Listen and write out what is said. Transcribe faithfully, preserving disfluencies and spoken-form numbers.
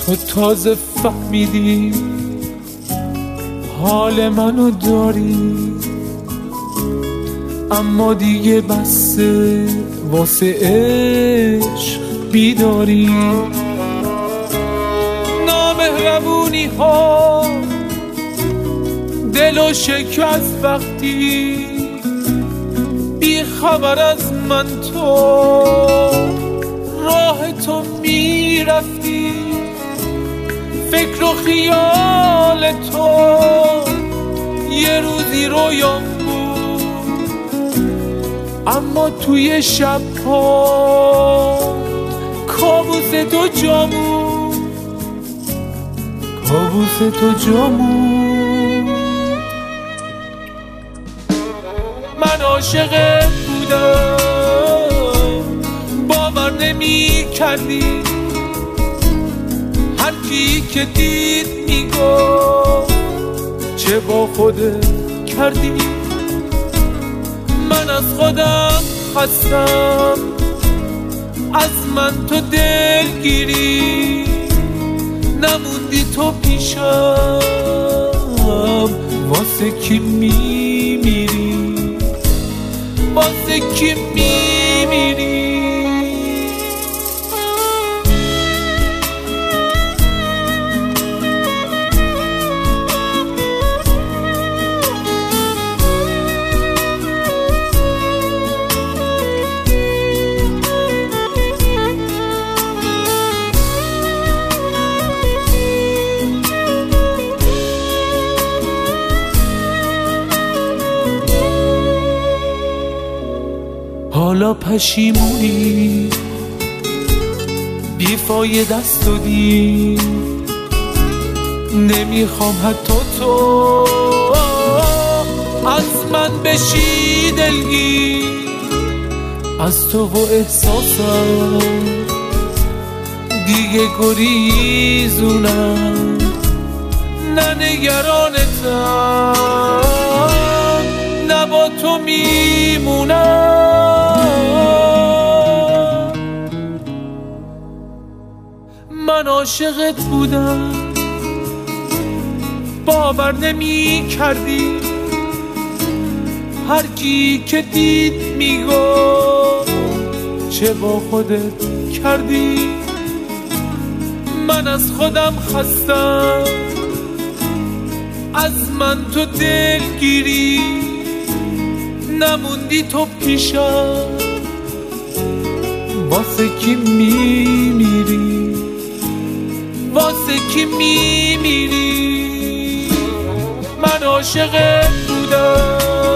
تو تازه فهمیدی حال منو داری، اما دیگه بسه واسه عشق بیداری. نامهربونی ها دلو شکست وقتی بی خبر از من تو راه تو میرفتی. فکر و خیال تو یه روزی رویام بود، اما توی شب ها کابوس تو جامون، کابوس تو جامون. من عاشقت بودم باور نمی کردی، هر کی که دید میگفت چه با خودت کردی. من از خودم خستم، از من تو دلگیری، نموندی تو پیشم، واسه کی میمیری، واسه کی میمیری. حالا پشیمونی بیفایده دست و دی، نمیخوام حتی تو از من بشی دلگیر. از تو و احساسم دیگه گریزونم، نه نگرانتم، نه با تو میمونم. من عاشقت بودم باور نمی کردی، هر کی که دید میگفت چه با خودت کردی. من از خودم خستم، از من تو دلگیری، نموندی تو پیشم، واسه کی میمیری، واسه کی میمیری. من عاشقت بودم